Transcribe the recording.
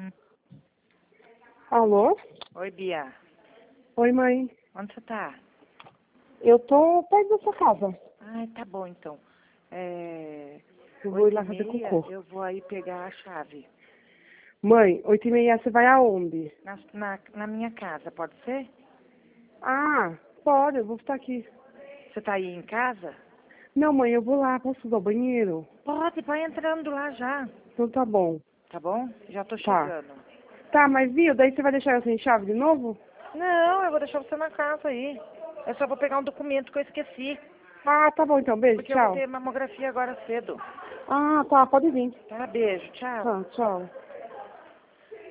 Alô? Oi, Bia. Oi, mãe. Onde você tá? Eu tô perto da sua casa. Ai, tá bom, então. Eu vou ir lá 8h30, fazer cocô. eu vou aí pegar a chave. Mãe, 8h30 você vai aonde? Na minha casa, pode ser? Ah, pode, eu vou estar aqui. Você tá aí em casa? Não, mãe, eu vou lá. Posso usar o banheiro? Pode, vai entrando lá já. Então tá bom. Tá bom? Já tô Tá. chegando. Tá, mas viu? Daí você vai deixar eu sem chave de novo? Não, eu vou deixar você na casa aí. Eu só vou pegar um documento que eu esqueci. Ah, tá bom então. Beijo, Porque eu vou tchau. ter mamografia agora cedo. Ah, tá, pode vir. Tá, beijo, tchau. Tá, tchau.